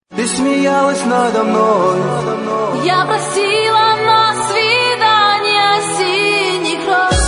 Ты смеялась надо мной. Я просила на свидание синих роз.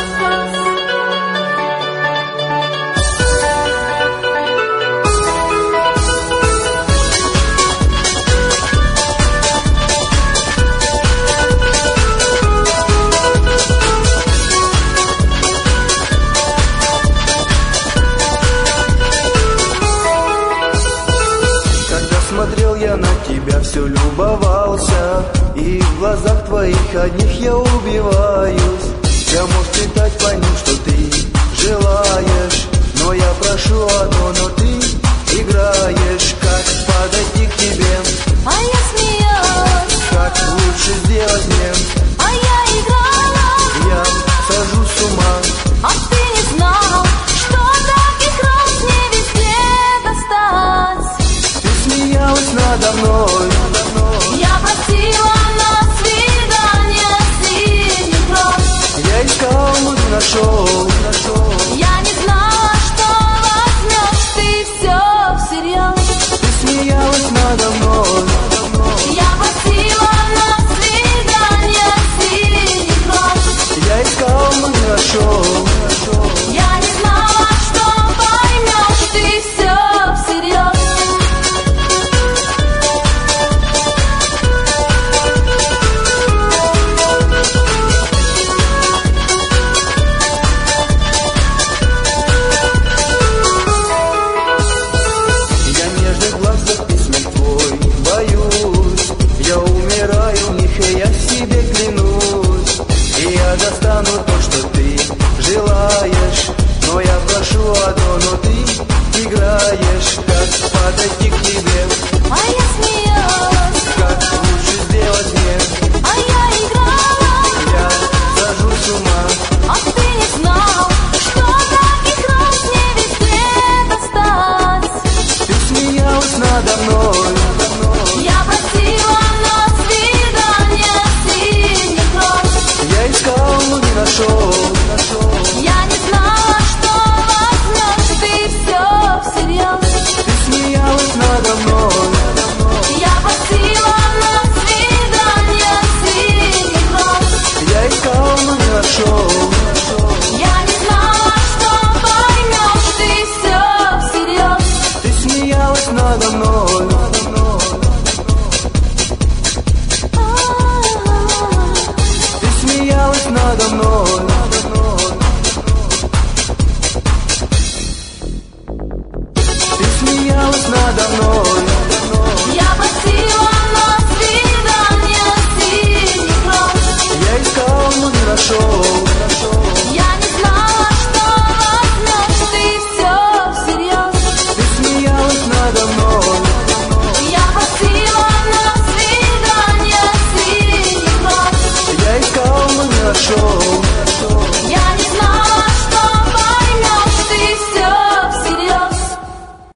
Смотрел я на тебя, все любовался, и в глазах твоих одних я убиваюсь. Я мог читать по ним, что ты желаешь, но я прошу одно, но ты играешь. Как подойти к тебе? А я смеялась. Как лучше сделать мне? А я играла. Я сажусь с ума. А ты не знал, что таких роз не везде достать. Смеялась надо мной. Я просила на свидание синих роз. Я искал, но не нашел. Я не знала, что возьмешь ты все всерьез. Ты смеялась надо мной. Я просила на свидание синих роз. Я искал, но не нашел. Я не знала, что поймешь ты все всерьез. Достану то, что ты желаешь, но я прошу одно, но ты играешь. Как подойти к тебе? А я смеялась. Как лучше сделать мне? А я играла. Я сажусь с ума. А ты не знал, что таких роз не везде достать. Ты смеялась надо мной. Я просила на свидание синих роз. Я искал, но не нашел. Я не знала, что возьмешь ты все всерьез. Ты смеялась надо мной. Я просила на свидание синих роз. Я искал, но не нашел. Я не знала, что поймешь ты все всерьез. Ты смеялась надо мной. Ты смеялась надо мной. Ты смеялась надо мной. Я просила на свидание синих роз. Я искал, но не нашел. Я не знала, что возьмешь ты все всерьез. Ты смеялась надо мной. Я просила на свидание синих роз. Я искал, но не нашел. Я не знала.